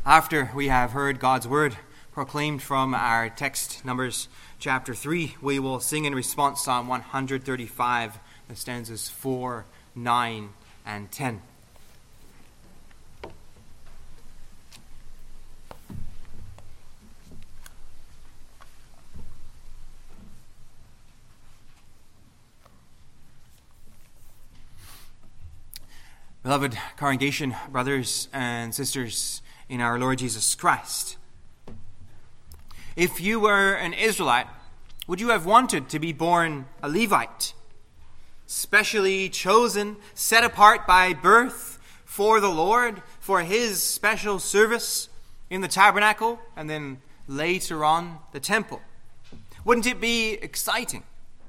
After we have heard God's word proclaimed from our text, Numbers chapter 3, we will sing in response Psalm 135, the stanzas 4, 9, and 10. Beloved congregation, brothers and sisters in our Lord Jesus Christ, if you were an Israelite, would you have wanted to be born a Levite, specially chosen, set apart by birth for the Lord, for his special service in the tabernacle and then later on the temple? Wouldn't it be exciting?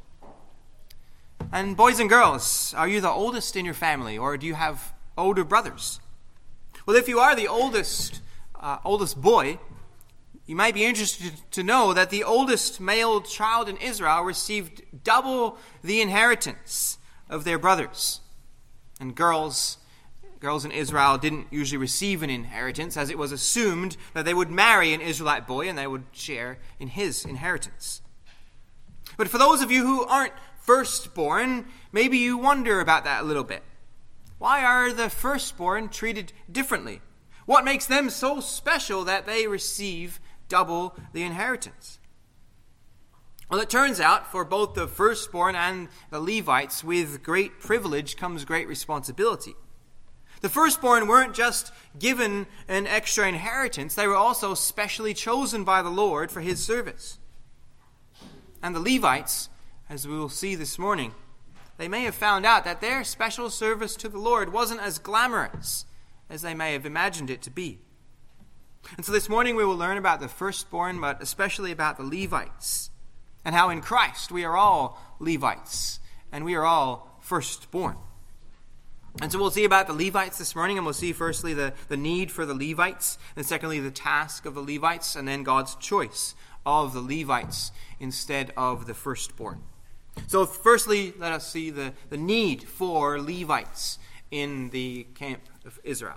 And boys and girls, are you the oldest in your family, or do you have older brothers? Well, if you are the oldest boy, you might be interested to know that the oldest male child in Israel received double the inheritance of their brothers. And girls in Israel didn't usually receive an inheritance, as it was assumed that they would marry an Israelite boy and they would share in his inheritance. But for those of you who aren't firstborn, maybe you wonder about that a little bit. Why are the firstborn treated differently? What makes them so special that they receive double the inheritance? Well, it turns out for both the firstborn and the Levites, with great privilege comes great responsibility. The firstborn weren't just given an extra inheritance, they were also specially chosen by the Lord for his service. And the Levites, as we will see this morning, they may have found out that their special service to the Lord wasn't as glamorous as they may have imagined it to be. And so this morning we will learn about the firstborn, but especially about the Levites, and how in Christ we are all Levites, and we are all firstborn. And so we'll see about the Levites this morning, and we'll see firstly the need for the Levites, and secondly the task of the Levites, and then God's choice of the Levites instead of the firstborn. So firstly, let us see the need for Levites in the camp of Israel.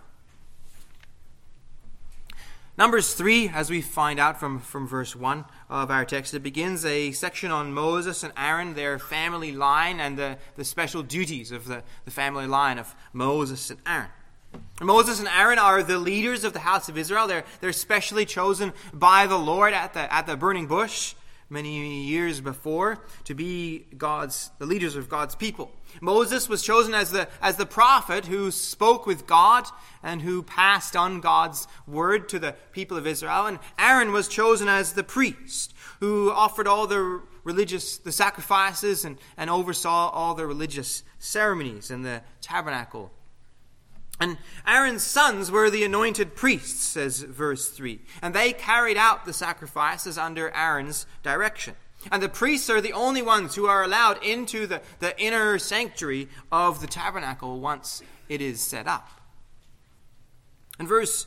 Numbers 3, as we find out from verse 1 of our text, it begins a section on Moses and Aaron, their family line, and the special duties of the family line of Moses and Aaron. Moses and Aaron are the leaders of the house of Israel. They're specially chosen by the Lord at the burning bush many years before to be the leaders of God's people. Moses was chosen as the prophet who spoke with God and who passed on God's word to the people of Israel. And Aaron was chosen as the priest who offered all the sacrifices and oversaw all the religious ceremonies in the tabernacle. And Aaron's sons were the anointed priests, says verse 3. And they carried out the sacrifices under Aaron's direction. And the priests are the only ones who are allowed into the inner sanctuary of the tabernacle once it is set up. And verse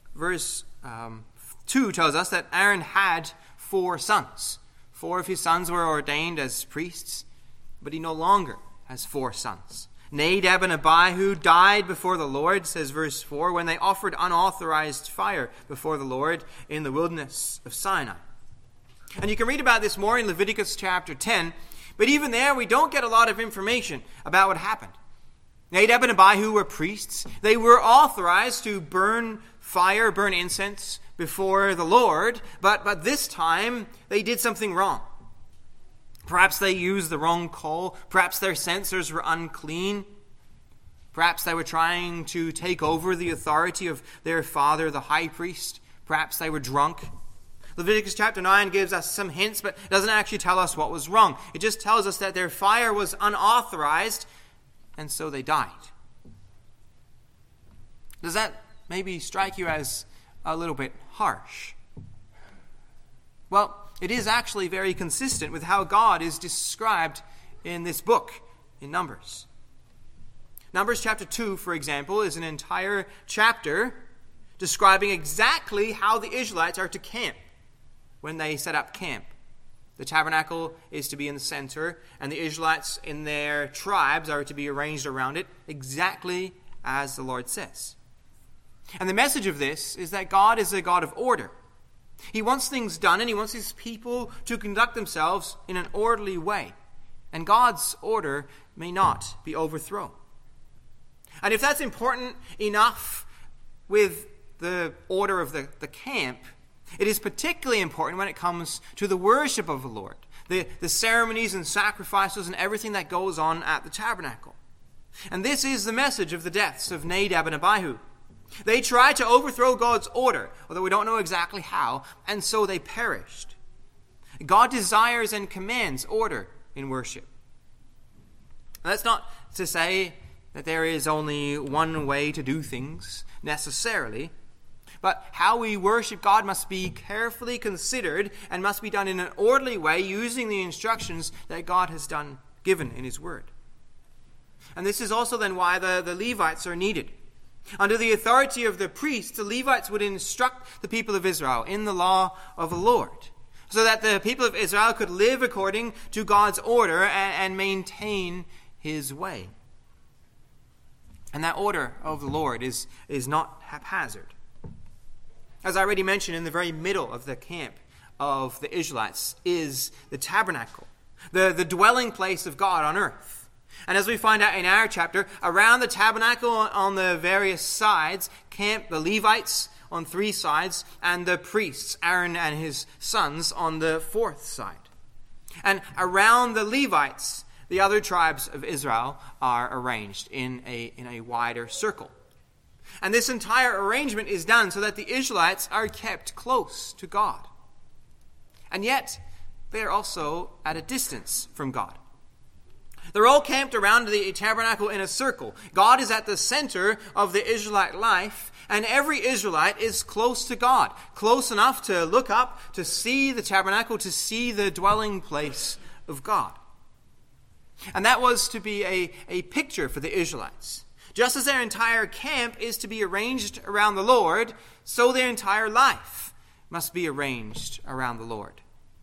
2 tells us that Aaron had 4 sons. 4 of his sons were ordained as priests, but he no longer has 4 sons. Nadab and Abihu died before the Lord, says verse 4, when they offered unauthorized fire before the Lord in the wilderness of Sinai. And you can read about this more in Leviticus chapter 10, but even there we don't get a lot of information about what happened. Nadab and Abihu were priests. They were authorized to burn incense before the Lord, but this time they did something wrong. Perhaps they used the wrong coal. Perhaps their censers were unclean. Perhaps they were trying to take over the authority of their father, the high priest. Perhaps they were drunk. Leviticus chapter 9 gives us some hints, but doesn't actually tell us what was wrong. It just tells us that their fire was unauthorized, and so they died. Does that maybe strike you as a little bit harsh? Well, it is actually very consistent with how God is described in this book, in Numbers. Numbers chapter 2, for example, is an entire chapter describing exactly how the Israelites are to camp when they set up camp. The tabernacle is to be in the center, and the Israelites in their tribes are to be arranged around it exactly as the Lord says. And the message of this is that God is a God of order. He wants things done, and he wants his people to conduct themselves in an orderly way. And God's order may not be overthrown. And if that's important enough with the order of the camp, it is particularly important when it comes to the worship of the Lord, the ceremonies and sacrifices and everything that goes on at the tabernacle. And this is the message of the deaths of Nadab and Abihu. They tried to overthrow God's order, although we don't know exactly how, and so they perished. God desires and commands order in worship. And that's not to say that there is only one way to do things, necessarily, but how we worship God must be carefully considered and must be done in an orderly way using the instructions that God has given in his word. And this is also then why the Levites are needed. Under the authority of the priests, the Levites would instruct the people of Israel in the law of the Lord, so that the people of Israel could live according to God's order and maintain his way. And that order of the Lord is not haphazard. As I already mentioned, in the very middle of the camp of the Israelites is the tabernacle, the dwelling place of God on earth. And as we find out in our chapter, around the tabernacle on the various sides camp the Levites on 3 sides and the priests, Aaron and his sons, on the 4th side. And around the Levites, the other tribes of Israel are arranged in a wider circle. And this entire arrangement is done so that the Israelites are kept close to God. And yet, they are also at a distance from God. They're all camped around the tabernacle in a circle. God is at the center of the Israelite life, and every Israelite is close to God, close enough to look up, to see the tabernacle, to see the dwelling place of God. And that was to be a picture for the Israelites. Just as their entire camp is to be arranged around the Lord, so their entire life must be arranged around the Lord.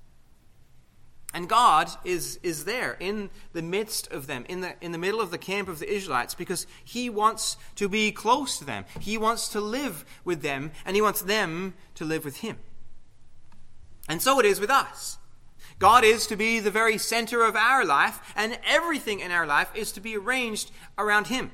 And God is there in the midst of them, in the middle of the camp of the Israelites, because he wants to be close to them. He wants to live with them, and he wants them to live with him. And so it is with us. God is to be the very center of our life, and everything in our life is to be arranged around him.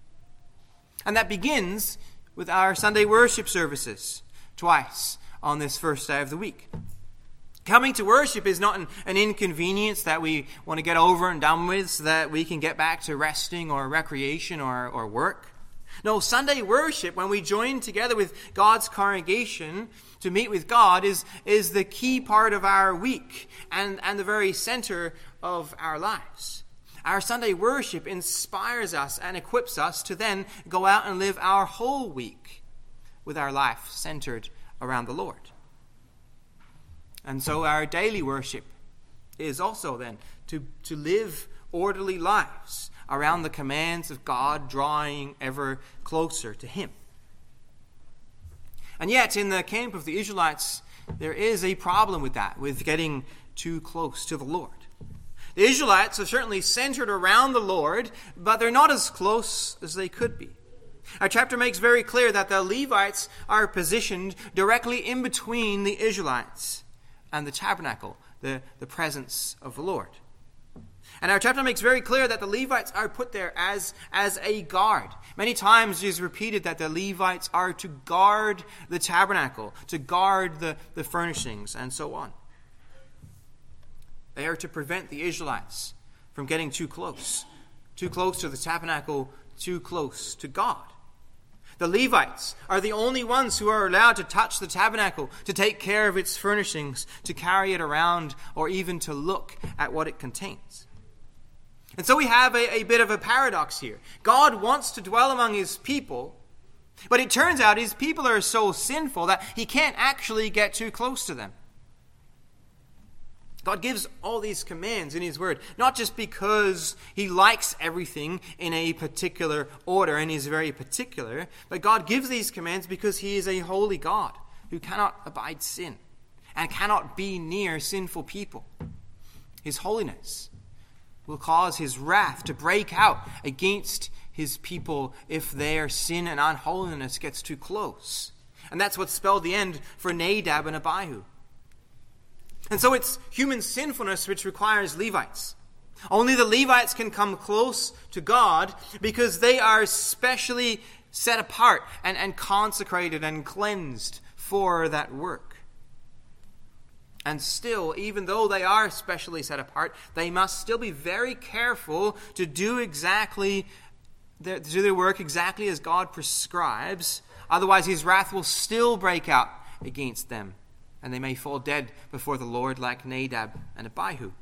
And that begins with our Sunday worship services, twice on this first day of the week. Coming to worship is not an inconvenience that we want to get over and done with so that we can get back to resting or recreation or work. No, Sunday worship, when we join together with God's congregation to meet with God, is the key part of our week and the very center of our lives. Our Sunday worship inspires us and equips us to then go out and live our whole week with our life centered around the Lord. And so our daily worship is also then to live orderly lives around the commands of God, drawing ever closer to him. And yet, in the camp of the Israelites, there is a problem with that, with getting too close to the Lord. The Israelites are certainly centered around the Lord, but they're not as close as they could be. Our chapter makes very clear that the Levites are positioned directly in between the Israelites and the tabernacle, the presence of the Lord. And our chapter makes very clear that the Levites are put there as a guard. Many times it is repeated that the Levites are to guard the tabernacle, to guard the furnishings, and so on. They are to prevent the Israelites from getting too close to the tabernacle, too close to God. The Levites are the only ones who are allowed to touch the tabernacle, to take care of its furnishings, to carry it around, or even to look at what it contains. And so we have a bit of a paradox here. God wants to dwell among his people, but it turns out his people are so sinful that he can't actually get too close to them. God gives all these commands in his word, not just because he likes everything in a particular order and is very particular, but God gives these commands because he is a holy God who cannot abide sin and cannot be near sinful people. His holiness will cause his wrath to break out against his people if their sin and unholiness gets too close. And that's what spelled the end for Nadab and Abihu. And so it's human sinfulness which requires Levites. Only the Levites can come close to God because they are specially set apart and consecrated and cleansed for that work. And still, even though they are specially set apart, they must still be very careful to do their work exactly as God prescribes. Otherwise, his wrath will still break out against them, and they may fall dead before the Lord like Nadab and Abihu.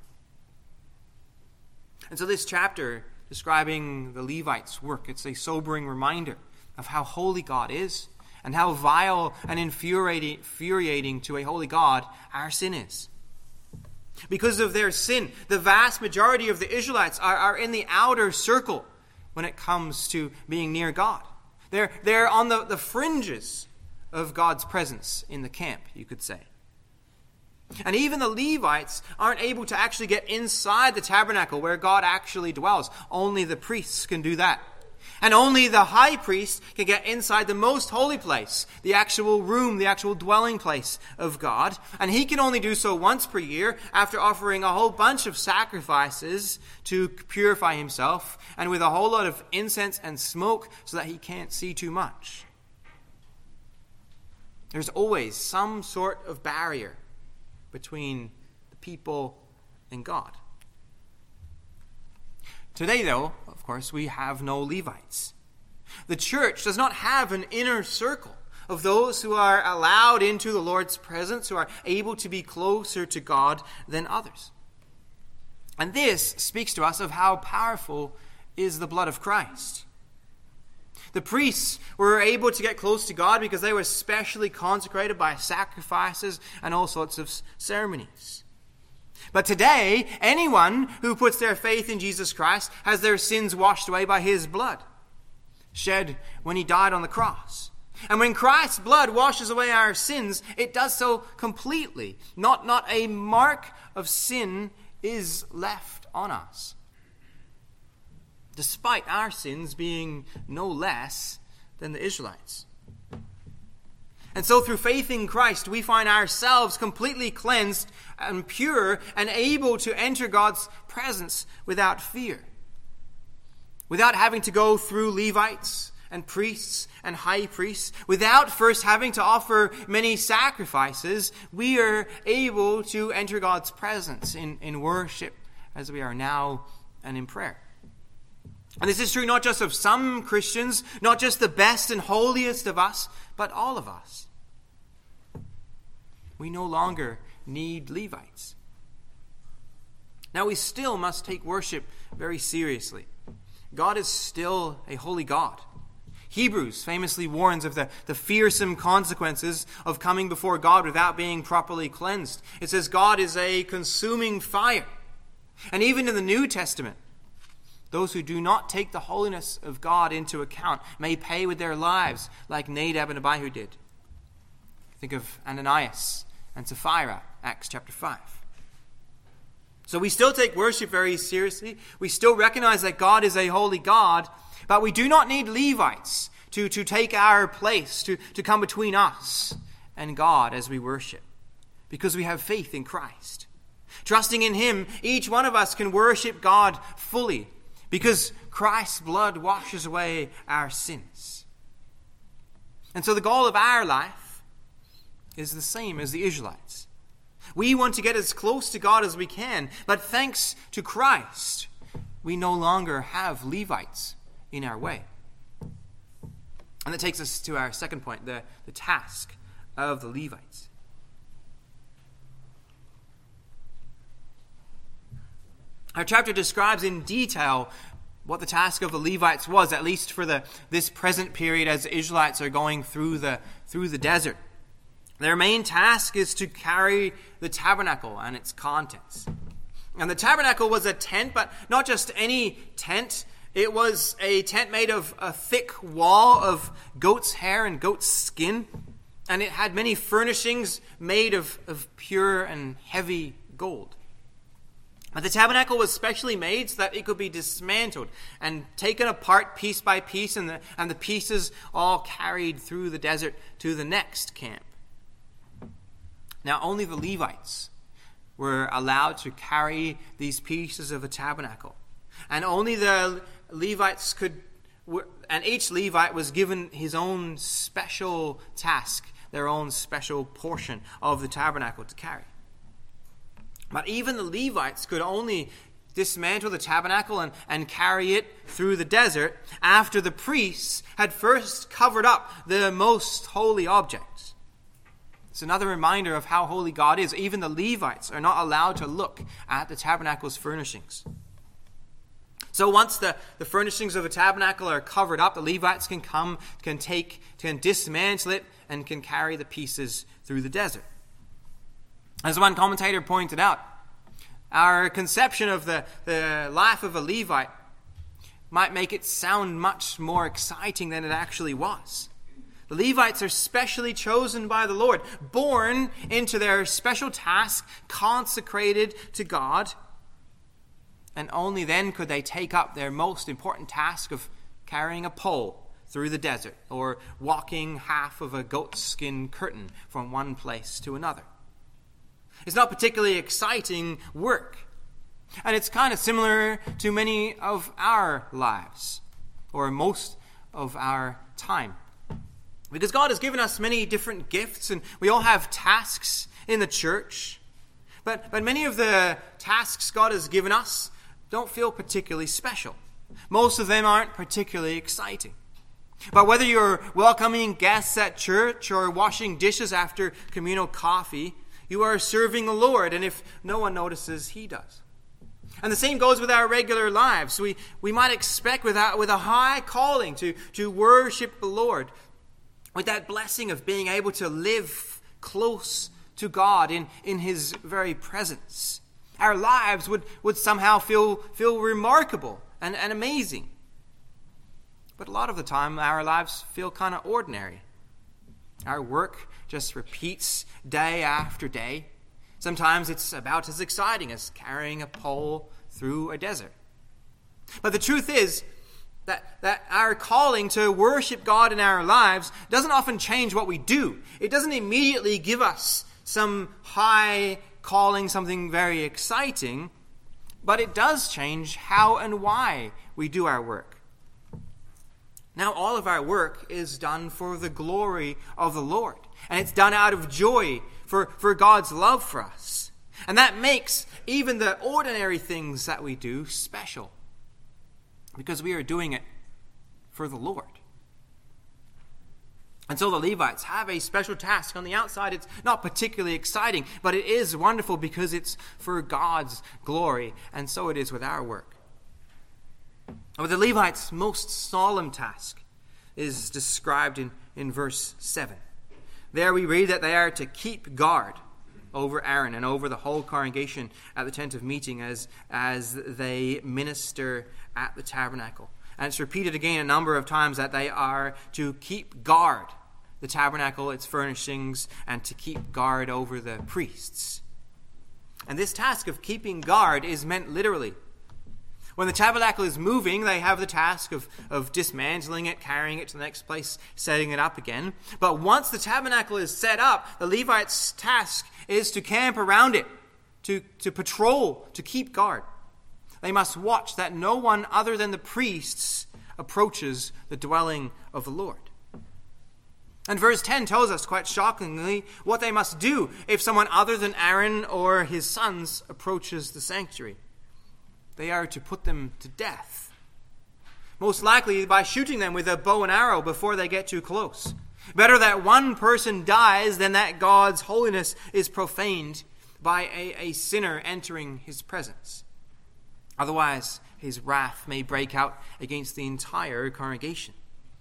And so this chapter describing the Levites' work, it's a sobering reminder of how holy God is and how vile and infuriating to a holy God our sin is. Because of their sin, the vast majority of the Israelites are in the outer circle when it comes to being near God. They're on the fringes of God's presence in the camp, you could say. And even the Levites aren't able to actually get inside the tabernacle where God actually dwells. Only the priests can do that. And only the high priest can get inside the most holy place, the actual room, the actual dwelling place of God. And he can only do so once per year after offering a whole bunch of sacrifices to purify himself, and with a whole lot of incense and smoke so that he can't see too much. There's always some sort of barrier between the people and God. Today, though, of course, we have no Levites. The church does not have an inner circle of those who are allowed into the Lord's presence, who are able to be closer to God than others. And this speaks to us of how powerful is the blood of Christ. The priests were able to get close to God because they were specially consecrated by sacrifices and all sorts of ceremonies. But today, anyone who puts their faith in Jesus Christ has their sins washed away by his blood, shed when he died on the cross. And when Christ's blood washes away our sins, it does so completely. Not a mark of sin is left on us, despite our sins being no less than the Israelites. And so through faith in Christ, we find ourselves completely cleansed and pure and able to enter God's presence without fear. Without having to go through Levites and priests and high priests, without first having to offer many sacrifices, we are able to enter God's presence in worship as we are now and in prayer. And this is true not just of some Christians, not just the best and holiest of us, but all of us. We no longer need Levites. Now, we still must take worship very seriously. God is still a holy God. Hebrews famously warns of the fearsome consequences of coming before God without being properly cleansed. It says God is a consuming fire. And even in the New Testament, those who do not take the holiness of God into account may pay with their lives like Nadab and Abihu did. Think of Ananias and Sapphira, Acts chapter 5. So we still take worship very seriously. We still recognize that God is a holy God, but we do not need Levites to take our place, to come between us and God as we worship, because we have faith in Christ. Trusting in him, each one of us can worship God fully, because Christ's blood washes away our sins. And so the goal of our life is the same as the Israelites. We want to get as close to God as we can, but thanks to Christ, we no longer have Levites in our way. And that takes us to our second point, the task of the Levites. Our chapter describes in detail what the task of the Levites was, at least for this present period as the Israelites are going through the desert. Their main task is to carry the tabernacle and its contents. And the tabernacle was a tent, but not just any tent. It was a tent made of a thick wall of goat's hair and goat's skin. And it had many furnishings made of pure and heavy gold. But the tabernacle was specially made so that it could be dismantled and taken apart piece by piece, and the pieces all carried through the desert to the next camp. Now, only the Levites were allowed to carry these pieces of the tabernacle. And only the Levites and each Levite was given his own special task, their own special portion of the tabernacle to carry. But even the Levites could only dismantle the tabernacle and carry it through the desert after the priests had first covered up the most holy objects. It's another reminder of how holy God is. Even the Levites are not allowed to look at the tabernacle's furnishings. So once the furnishings of the tabernacle are covered up, the Levites can dismantle it and can carry the pieces through the desert. As one commentator pointed out, our conception of the life of a Levite might make it sound much more exciting than it actually was. The Levites are specially chosen by the Lord, born into their special task, consecrated to God, and only then could they take up their most important task of carrying a pole through the desert or walking half of a goatskin curtain from one place to another. It's not particularly exciting work. And it's kind of similar to many of our lives, or most of our time. Because God has given us many different gifts, and we all have tasks in the church. But many of the tasks God has given us don't feel particularly special. Most of them aren't particularly exciting. But whether you're welcoming guests at church or washing dishes after communal coffee, you are serving the Lord, and if no one notices, He does. And the same goes with our regular lives. We might expect with a high calling to worship the Lord, with that blessing of being able to live close to God in His very presence. Our lives would somehow feel remarkable and amazing. But a lot of the time, our lives feel kind of ordinary. Our work just repeats day after day. Sometimes it's about as exciting as carrying a pole through a desert. But the truth is that our calling to worship God in our lives doesn't often change what we do. It doesn't immediately give us some high calling, something very exciting, but it does change how and why we do our work. Now, all of our work is done for the glory of the Lord, and it's done out of joy for God's love for us. And that makes even the ordinary things that we do special, because we are doing it for the Lord. And so the Levites have a special task. On the outside, it's not particularly exciting, but it is wonderful because it's for God's glory, and so it is with our work. But the Levites' most solemn task is described in verse 7. There we read that they are to keep guard over Aaron and over the whole congregation at the tent of meeting as they minister at the tabernacle. And it's repeated again a number of times that they are to keep guard the tabernacle, its furnishings, and to keep guard over the priests. And this task of keeping guard is meant literally. When the tabernacle is moving, they have the task of dismantling it, carrying it to the next place, setting it up again. But once the tabernacle is set up, the Levites' task is to camp around it, to patrol, to keep guard. They must watch that no one other than the priests approaches the dwelling of the Lord. And verse 10 tells us quite shockingly what they must do if someone other than Aaron or his sons approaches the sanctuary. They are to put them to death, most likely by shooting them with a bow and arrow before they get too close. Better that one person dies than that God's holiness is profaned by a sinner entering His presence. Otherwise, His wrath may break out against the entire congregation,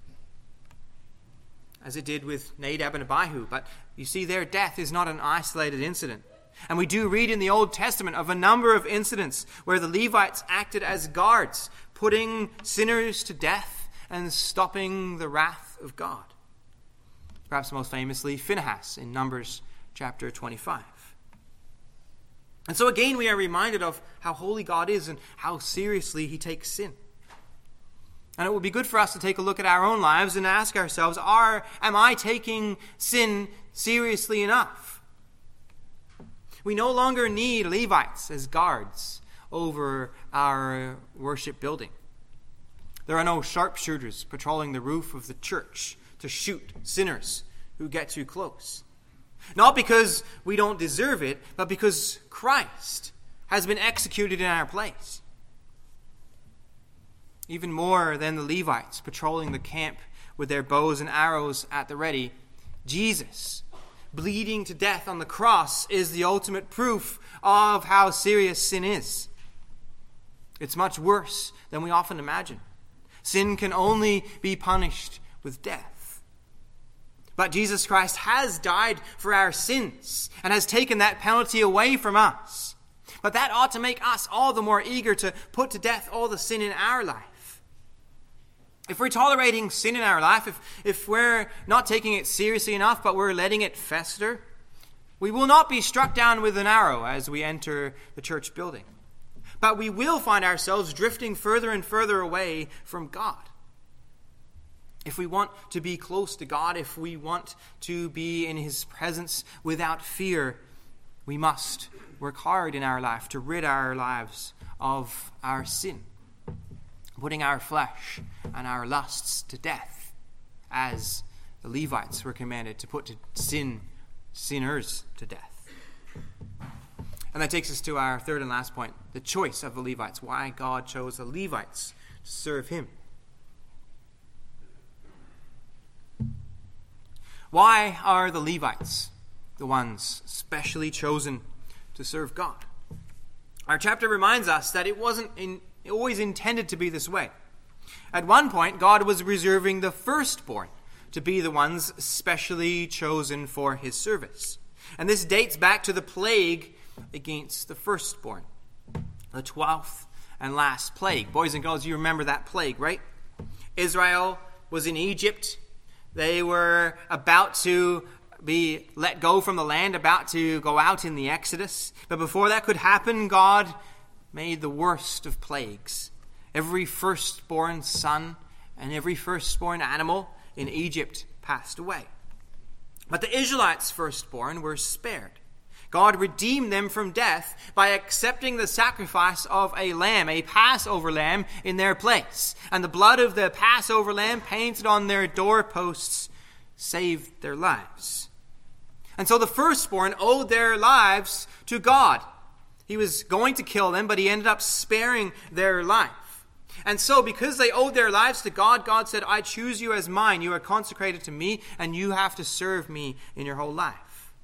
as it did with Nadab and Abihu. But you see, their death is not an isolated incident. And we do read in the Old Testament of a number of incidents where the Levites acted as guards, putting sinners to death and stopping the wrath of God. Perhaps most famously, Phinehas in Numbers chapter 25. And so again, we are reminded of how holy God is and how seriously he takes sin. And it would be good for us to take a look at our own lives and ask ourselves, am I taking sin seriously enough? We no longer need Levites as guards over our worship building. There are no sharpshooters patrolling the roof of the church to shoot sinners who get too close. Not because we don't deserve it, but because Christ has been executed in our place. Even more than the Levites patrolling the camp with their bows and arrows at the ready, Jesus, bleeding to death on the cross, is the ultimate proof of how serious sin is. It's much worse than we often imagine. Sin can only be punished with death. But Jesus Christ has died for our sins and has taken that penalty away from us. But that ought to make us all the more eager to put to death all the sin in our life. If we're tolerating sin in our life, if we're not taking it seriously enough, but we're letting it fester, we will not be struck down with an arrow as we enter the church building. But we will find ourselves drifting further and further away from God. If we want to be close to God, if we want to be in his presence without fear, we must work hard in our life to rid our lives of our sin, putting our flesh and our lusts to death, as the Levites were commanded to put sinners to death. And that takes us to our third and last point, the choice of the Levites, why God chose the Levites to serve him. Why are the Levites the ones specially chosen to serve God? Our chapter reminds us that it wasn't always intended to be this way. At one point, God was reserving the firstborn to be the ones specially chosen for his service. And this dates back to the plague against the firstborn, the 12th and last plague. Boys and girls, you remember that plague, right? Israel was in Egypt. They were about to be let go from the land, about to go out in the Exodus. But before that could happen, God made the worst of plagues. Every firstborn son and every firstborn animal in Egypt passed away. But the Israelites' firstborn were spared. God redeemed them from death by accepting the sacrifice of a lamb, a Passover lamb, in their place. And the blood of the Passover lamb painted on their doorposts saved their lives. And so the firstborn owed their lives to God. He was going to kill them, but he ended up sparing their life. And so because they owed their lives to God, God said, I choose you as mine. You are consecrated to me, and you have to serve me in your whole life.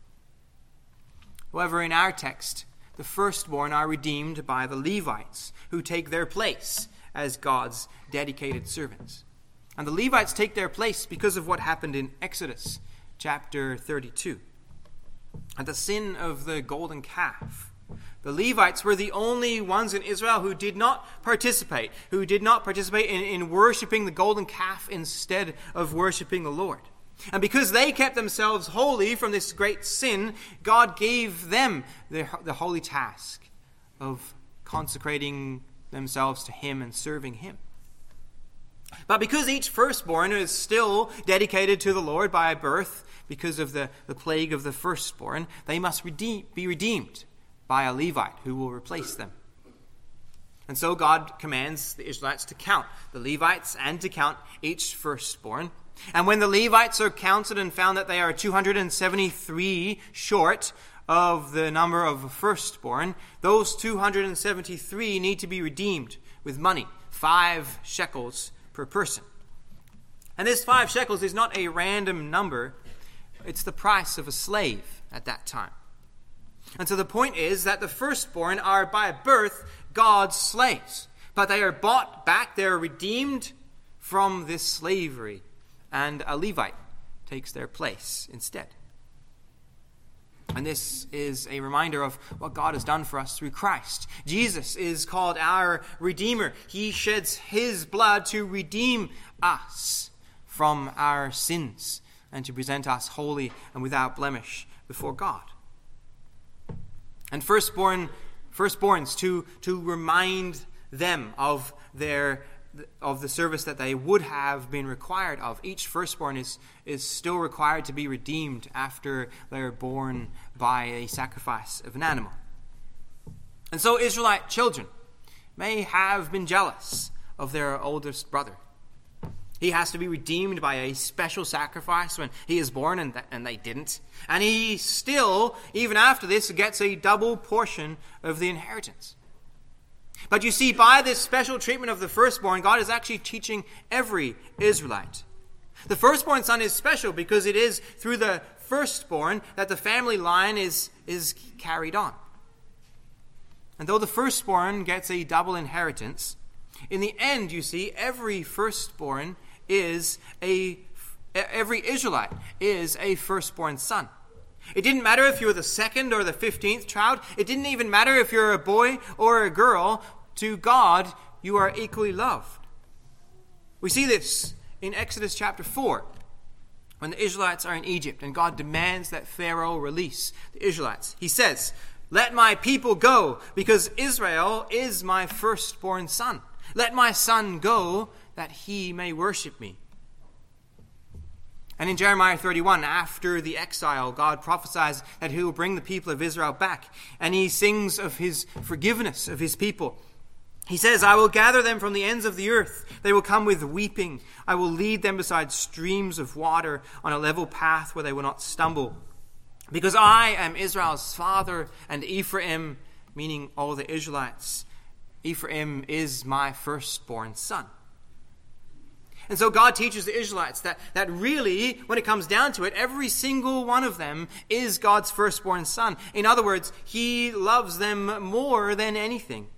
However, in our text, the firstborn are redeemed by the Levites, who take their place as God's dedicated servants. And the Levites take their place because of what happened in Exodus chapter 32. At the sin of the golden calf, the Levites were the only ones in Israel who did not participate in worshiping the golden calf instead of worshiping the Lord. And because they kept themselves holy from this great sin, God gave them the holy task of consecrating themselves to him and serving him. But because each firstborn is still dedicated to the Lord by birth, because of the plague of the firstborn, they must be redeemed by a Levite who will replace them. And so God commands the Israelites to count the Levites and to count each firstborn. And when the Levites are counted and found that they are 273 short of the number of firstborn, those 273 need to be redeemed with money, 5 shekels per person. And this 5 shekels is not a random number. It's the price of a slave at that time. And so the point is that the firstborn are by birth God's slaves. But they are bought back, they are redeemed from this slavery. And a Levite takes their place instead. And this is a reminder of what God has done for us through Christ. Jesus is called our Redeemer. He sheds his blood to redeem us from our sins and to present us holy and without blemish before God. And firstborns to remind them of the service that they would have been required of. Each firstborn is still required to be redeemed after they are born by a sacrifice of an animal. And so Israelite children may have been jealous of their oldest brother. He has to be redeemed by a special sacrifice when he is born, and they didn't. And he still, even after this, gets a double portion of the inheritance. But you see, by this special treatment of the firstborn, God is actually teaching every Israelite. The firstborn son is special because it is through the firstborn that the family line is carried on. And though the firstborn gets a double inheritance, in the end, you see, every Israelite is a firstborn son. It didn't matter if you were the second or the 15th child. It didn't even matter if you're a boy or a girl. To God, you are equally loved. We see this in Exodus chapter 4, when the Israelites are in Egypt and God demands that Pharaoh release the Israelites. He says, "Let my people go, because Israel is my firstborn son. Let my son go, that he may worship me." And in Jeremiah 31, after the exile, God prophesies that he will bring the people of Israel back. And he sings of his forgiveness of his people. He says, "I will gather them from the ends of the earth. They will come with weeping. I will lead them beside streams of water on a level path where they will not stumble. Because I am Israel's father, and Ephraim," meaning all the Israelites, "Ephraim is my firstborn son." And so God teaches the Israelites that really, when it comes down to it, every single one of them is God's firstborn son. In other words, he loves them more than anything.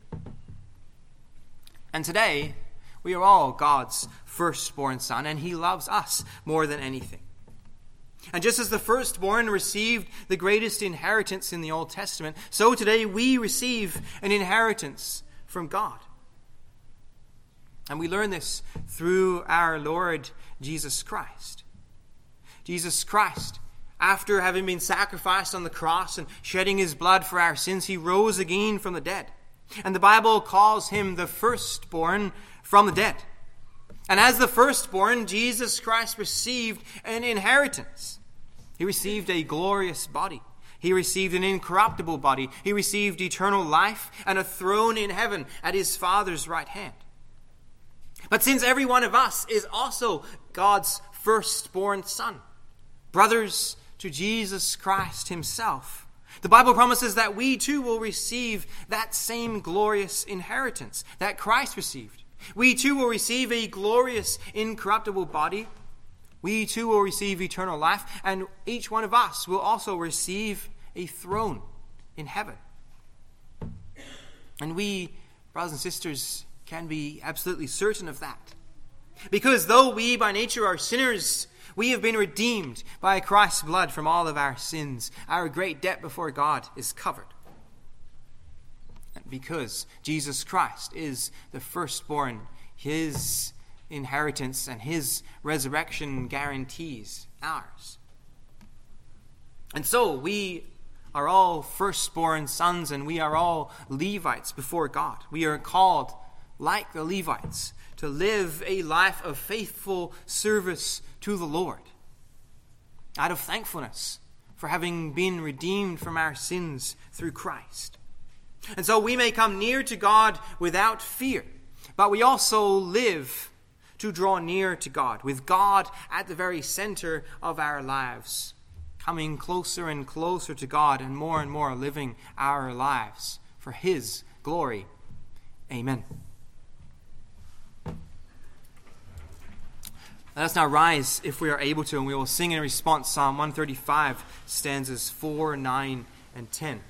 And today, we are all God's firstborn son, and he loves us more than anything. And just as the firstborn received the greatest inheritance in the Old Testament, so today we receive an inheritance from God. And we learn this through our Lord Jesus Christ. Jesus Christ, after having been sacrificed on the cross and shedding his blood for our sins, he rose again from the dead. And the Bible calls him the firstborn from the dead. And as the firstborn, Jesus Christ received an inheritance. He received a glorious body. He received an incorruptible body. He received eternal life and a throne in heaven at his Father's right hand. But since every one of us is also God's firstborn son, brothers to Jesus Christ himself, the Bible promises that we too will receive that same glorious inheritance that Christ received. We too will receive a glorious, incorruptible body. We too will receive eternal life, and each one of us will also receive a throne in heaven. And we, brothers and sisters, can be absolutely certain of that. Because though we by nature are sinners, we have been redeemed by Christ's blood from all of our sins. Our great debt before God is covered. And because Jesus Christ is the firstborn, his inheritance and his resurrection guarantees ours. And so we are all firstborn sons, and we are all Levites before God. We are called, like the Levites, to live a life of faithful service to the Lord, out of thankfulness for having been redeemed from our sins through Christ. And so we may come near to God without fear, but we also live to draw near to God, with God at the very center of our lives, coming closer and closer to God and more living our lives for his glory. Amen. Let us now rise, if we are able to, and we will sing in response Psalm 135, stanzas 4, 9, and 10.